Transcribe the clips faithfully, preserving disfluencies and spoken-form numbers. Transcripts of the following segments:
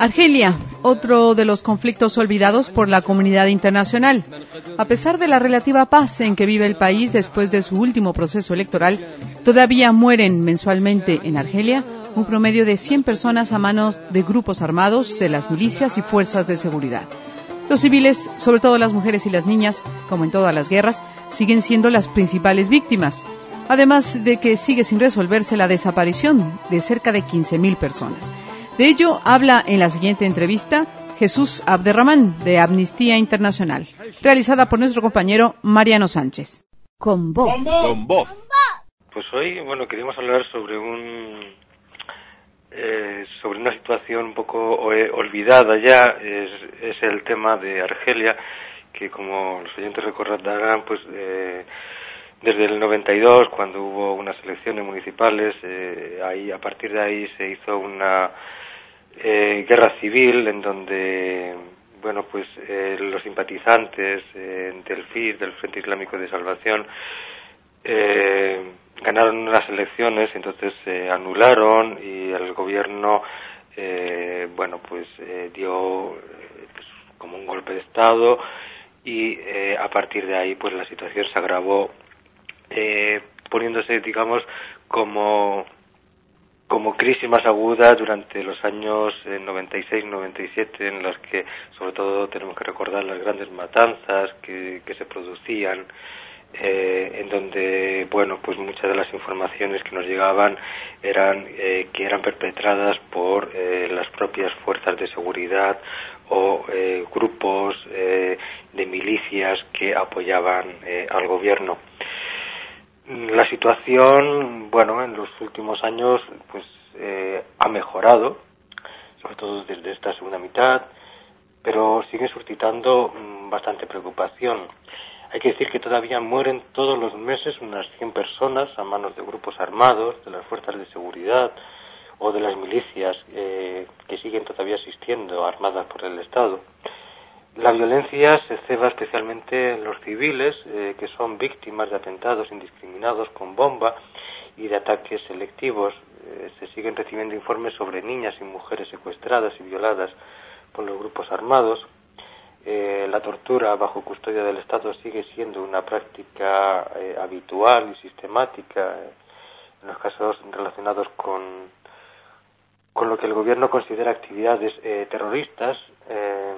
Argelia, otro de los conflictos olvidados por la comunidad internacional. A pesar de la relativa paz en que vive el país después de su último proceso electoral, todavía mueren mensualmente en Argelia un promedio de cien personas a manos de grupos armados, de las milicias y fuerzas de seguridad. Los civiles, sobre todo las mujeres y las niñas, como en todas las guerras, siguen siendo las principales víctimas, además de que sigue sin resolverse la desaparición de cerca de quince mil personas. De ello habla en la siguiente entrevista Jesús Abderramán, de Amnistía Internacional, realizada por nuestro compañero Mariano Sánchez. Con voz. Con voz. Pues hoy, bueno, queríamos hablar sobre un eh, sobre una situación un poco olvidada ya, es, es el tema de Argelia, que como los oyentes recordarán, pues eh, desde el noventa y dos, cuando hubo unas elecciones municipales, eh, ahí a partir de ahí se hizo una Eh, guerra civil en donde, bueno, pues eh, los simpatizantes eh, del F I S, del Frente Islámico de Salvación, eh, ganaron las elecciones, entonces se eh, anularon y el gobierno, eh, bueno, pues eh, dio eh, pues, como un golpe de Estado y eh, a partir de ahí, pues la situación se agravó, eh, poniéndose, digamos, como como crisis más aguda durante los años eh, noventa y seis noventa y siete, en las que sobre todo tenemos que recordar las grandes matanzas que, que se producían, eh, en donde, bueno, pues muchas de las informaciones que nos llegaban eran eh, que eran perpetradas por eh, las propias fuerzas de seguridad o eh, grupos eh, de milicias que apoyaban eh, al gobierno. La situación, bueno, en los últimos años, pues eh, ha mejorado, sobre todo desde esta segunda mitad, pero sigue suscitando mmm, bastante preocupación. Hay que decir que todavía mueren todos los meses unas cien personas a manos de grupos armados, de las fuerzas de seguridad o de las milicias eh, que siguen todavía existiendo, armadas por el Estado. La violencia se ceba especialmente en los civiles, eh, que son víctimas de atentados indiscriminados con bomba y de ataques selectivos. Eh, se siguen recibiendo informes sobre niñas y mujeres secuestradas y violadas por los grupos armados. Eh, la tortura bajo custodia del Estado sigue siendo una práctica eh, habitual y sistemática eh, en los casos relacionados con, con lo que el gobierno considera actividades eh, terroristas. Eh,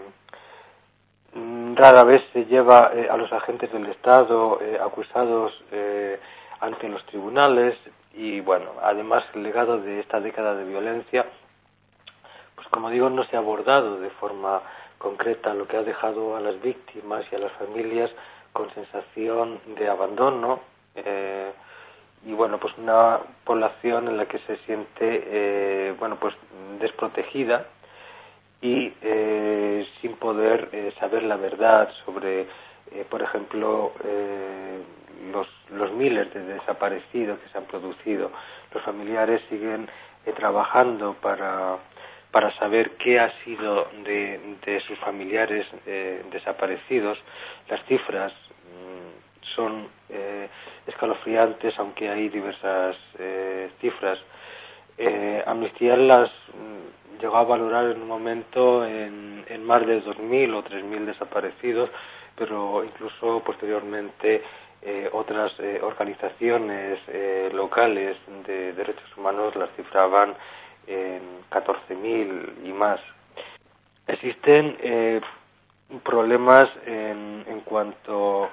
Rara vez se lleva eh, a los agentes del Estado eh, acusados eh, ante los tribunales y, bueno, además el legado de esta década de violencia, pues como digo, no se ha abordado de forma concreta, lo que ha dejado a las víctimas y a las familias con sensación de abandono eh, y, bueno, pues una población en la que se siente, eh, bueno, pues desprotegida y eh, sin poder eh, saber la verdad sobre, eh, por ejemplo, eh, los, los miles de desaparecidos que se han producido. Los familiares siguen eh, trabajando para, para saber qué ha sido de, de sus familiares eh, desaparecidos. Las cifras mmm, son eh, escalofriantes, aunque hay diversas eh, cifras. Eh, Amnistía las mmm, llegó a valorar en un momento en, en más de dos mil o tres mil desaparecidos, pero incluso posteriormente eh, otras eh, organizaciones eh, locales de derechos humanos las cifraban en catorce mil y más. Existen eh, problemas en, en cuanto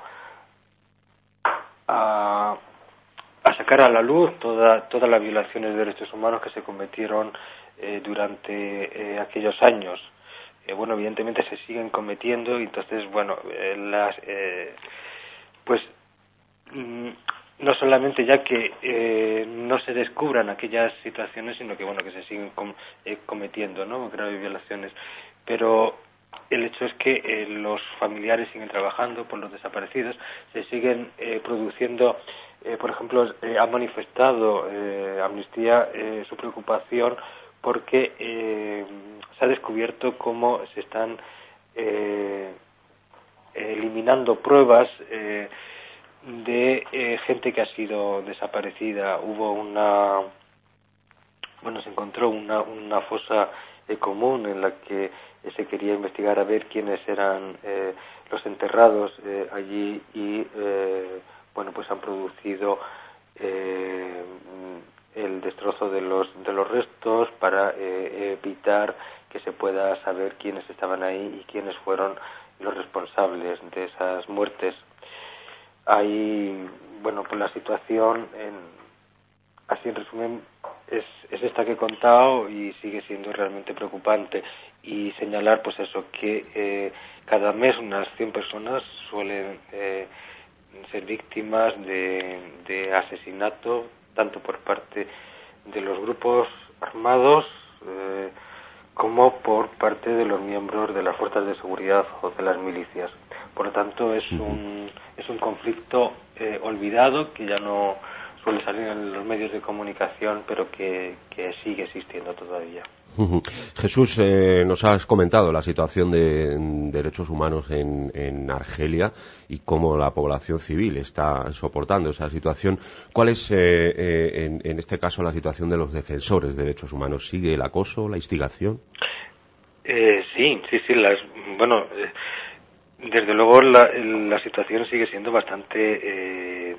a a sacar a la luz toda, todas las violaciones de derechos humanos que se cometieron eh, durante eh, aquellos años. Eh, bueno, evidentemente se siguen cometiendo y entonces, bueno, eh, las, eh, pues mm, no solamente ya que eh, no se descubran aquellas situaciones, sino que, bueno, que se siguen com- eh, cometiendo, ¿no?, graves violaciones. Pero el hecho es que eh, los familiares siguen trabajando por los desaparecidos, se siguen eh, produciendo. Eh, por ejemplo, eh, ha manifestado eh, Amnistía eh, su preocupación porque eh, se ha descubierto cómo se están eh, eliminando pruebas eh, de eh, gente que ha sido desaparecida. Hubo una, bueno, se encontró una, una fosa eh, común en la que eh, se quería investigar a ver quiénes eran eh, los enterrados eh, allí y eh, bueno, pues han producido eh, el destrozo de los de los restos para eh, evitar que se pueda saber quiénes estaban ahí y quiénes fueron los responsables de esas muertes. Ahí, bueno, pues la situación, en, así en resumen, es, es esta que he contado y sigue siendo realmente preocupante. Y señalar, pues eso, que eh, cada mes unas cien personas suelen eh, ser víctimas de, de asesinato, tanto por parte de los grupos armados eh, como por parte de los miembros de las fuerzas de seguridad o de las milicias. Por lo tanto, es un es un conflicto eh, olvidado que ya no suele salir en los medios de comunicación, pero que, que sigue existiendo todavía. Jesús, eh, nos has comentado la situación de, de derechos humanos en, en Argelia y cómo la población civil está soportando esa situación. ¿Cuál es, eh, eh, en, en este caso, la situación de los defensores de derechos humanos? ¿Sigue el acoso, la instigación? Eh, sí, sí, sí. Las, bueno, eh, desde luego la, la situación sigue siendo bastante eh,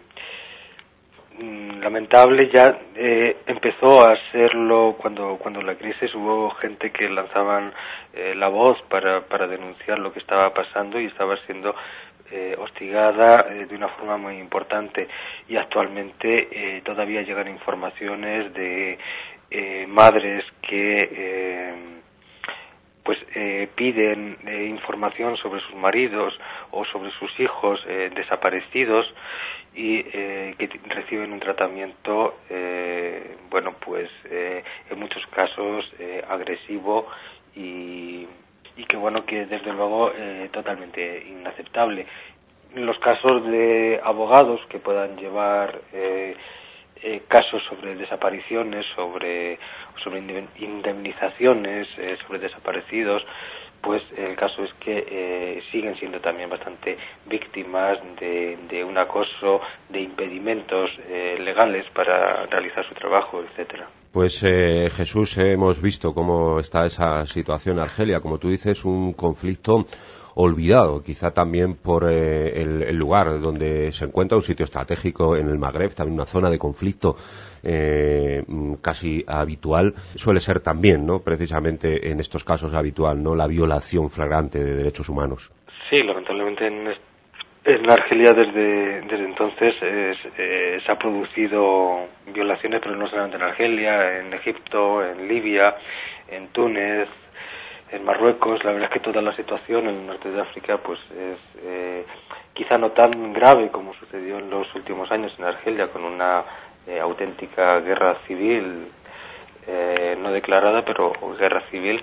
lamentable. Ya eh, empezó a serlo cuando cuando la crisis hubo gente que lanzaban eh, la voz para para denunciar lo que estaba pasando y estaba siendo eh, hostigada eh, de una forma muy importante, y actualmente eh, todavía llegan informaciones de eh, madres que eh, pues eh, piden eh, información sobre sus maridos o sobre sus hijos eh, desaparecidos y eh, que reciben un tratamiento, eh, bueno, pues eh, en muchos casos eh, agresivo y, y que, bueno, que desde luego eh, totalmente inaceptable. Los casos de abogados que puedan llevar eh, eh, casos sobre desapariciones, sobre sobre indemnizaciones, eh, sobre desaparecidos, pues el caso es que eh, siguen siendo también bastante víctimas de, de un acoso, de impedimentos eh, legales para realizar su trabajo, etcétera. Pues eh, Jesús, eh, hemos visto cómo está esa situación en Argelia, como tú dices, un conflicto olvidado, quizá también por eh, el, el lugar donde se encuentra, un sitio estratégico en el Magreb, también una zona de conflicto eh, casi habitual. Suele ser también, ¿no?, precisamente en estos casos habitual, ¿no?, la violación flagrante de derechos humanos. Sí, lamentablemente en, en Argelia desde desde entonces es, eh, se ha producido violaciones, pero no solamente en Argelia, en Egipto, en Libia, en Túnez, en Marruecos. La verdad es que toda la situación en el norte de África pues es eh, quizá no tan grave como sucedió en los últimos años en Argelia, con una eh, auténtica guerra civil, eh, no declarada, pero guerra civil,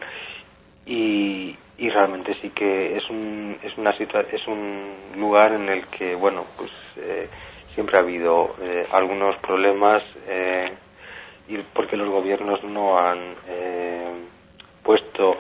y, y realmente sí que es un es una situa- es un lugar en el que, bueno, pues eh, siempre ha habido eh, algunos problemas eh, y porque los gobiernos no han eh, puesto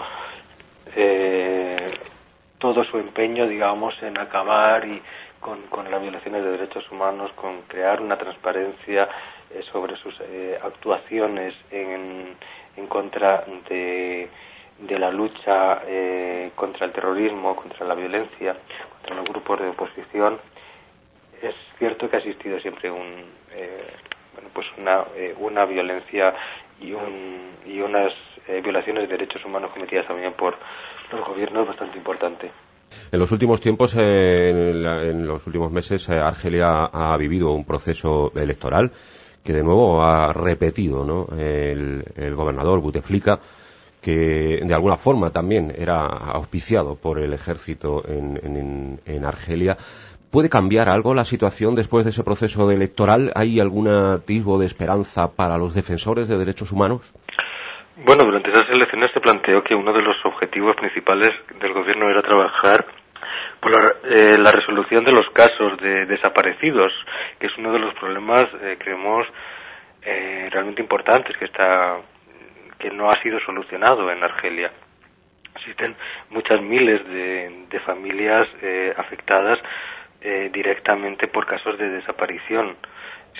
Eh, todo su empeño, digamos, en acabar y con, con las violaciones de derechos humanos, con crear una transparencia eh, sobre sus eh, actuaciones en, en contra de, de la lucha eh, contra el terrorismo, contra la violencia, contra los grupos de oposición. Es cierto que ha existido siempre un eh, bueno, pues una eh, una violencia y un y unas eh, violaciones de derechos humanos cometidas también por los gobiernos bastante importante. En los últimos tiempos, eh, en, la, en los últimos meses, eh, Argelia ha vivido un proceso electoral que de nuevo ha repetido, ¿no?, el, el gobernador Bouteflika, que de alguna forma también era auspiciado por el ejército en, en, en Argelia. ¿Puede cambiar algo la situación después de ese proceso electoral? ¿Hay algún atisbo de esperanza para los defensores de derechos humanos? Bueno, durante esas elecciones se planteó que uno de los objetivos principales del gobierno era trabajar por la, eh, la resolución de los casos de desaparecidos, que es uno de los problemas, eh, creemos, eh, realmente importantes, que está que no ha sido solucionado en Argelia. Existen muchas miles de, de familias eh, afectadas eh, directamente por casos de desaparición.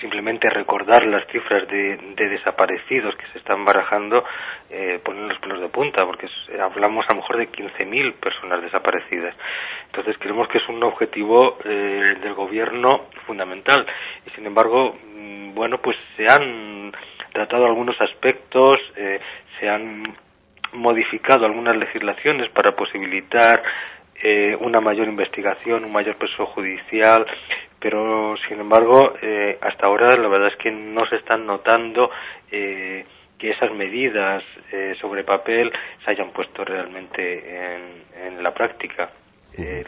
simplemente recordar las cifras de, de desaparecidos que se están barajando eh, ponen los pelos de punta, porque es, hablamos a lo mejor de quince mil personas desaparecidas. Entonces creemos que es un objetivo eh, del gobierno fundamental, y sin embargo, mmm, bueno, pues se han tratado algunos aspectos, eh, se han modificado algunas legislaciones para posibilitar eh, una mayor investigación, un mayor peso judicial, pero sin embargo eh, hasta ahora la verdad es que no se están notando eh, que esas medidas eh, sobre papel se hayan puesto realmente en, en la práctica. Eh,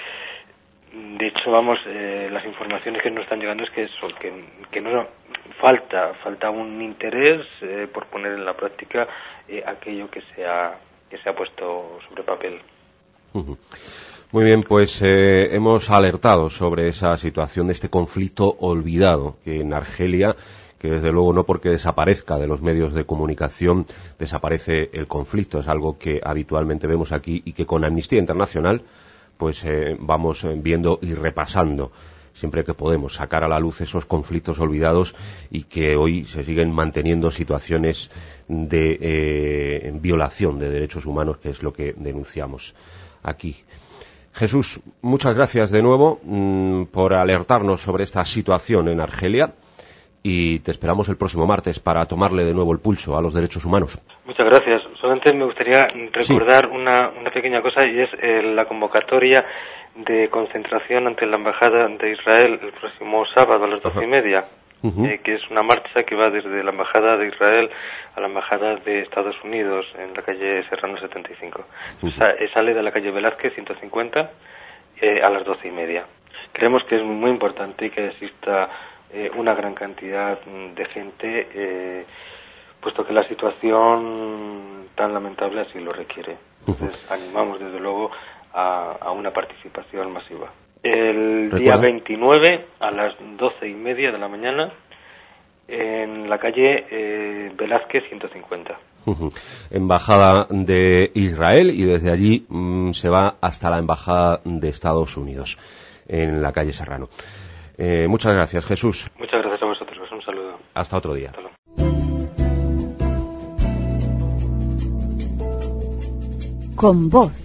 de hecho, vamos, eh, las informaciones que nos están llegando es que eso, que, que no falta falta un interés eh, por poner en la práctica eh, aquello que se ha que se ha puesto sobre papel. Uh-huh. Muy bien, pues eh, hemos alertado sobre esa situación de este conflicto olvidado que en Argelia, que desde luego no porque desaparezca de los medios de comunicación desaparece el conflicto, es algo que habitualmente vemos aquí y que con Amnistía Internacional pues eh, vamos viendo y repasando siempre que podemos, sacar a la luz esos conflictos olvidados y que hoy se siguen manteniendo situaciones de eh, violación de derechos humanos, que es lo que denunciamos aquí. Jesús, muchas gracias de nuevo mmm, por alertarnos sobre esta situación en Argelia, y te esperamos el próximo martes para tomarle de nuevo el pulso a los derechos humanos. Muchas gracias. Solamente me gustaría recordar sí. una, una pequeña cosa, y es eh, la convocatoria de concentración ante la Embajada de Israel el próximo sábado a las doce y media, uh-huh. eh, que es una marcha que va desde la Embajada de Israel a la Embajada de Estados Unidos en la calle Serrano setenta y cinco. Uh-huh. Sa- sale de la calle Velázquez ciento cincuenta eh, a las doce y media. Creemos que es muy importante que exista eh, una gran cantidad de gente, eh, puesto que la situación tan lamentable así lo requiere. Entonces, uh-huh. animamos desde luego A, a una participación masiva. El ¿Recuerda? día veintinueve a las doce y media de la mañana en la calle eh, Velázquez ciento cincuenta. Uh-huh. Embajada de Israel, y desde allí mmm, se va hasta la Embajada de Estados Unidos en la calle Serrano. Eh, muchas gracias, Jesús. Muchas gracias a vosotros. Un saludo. Hasta otro día. Hasta luego. Con voz.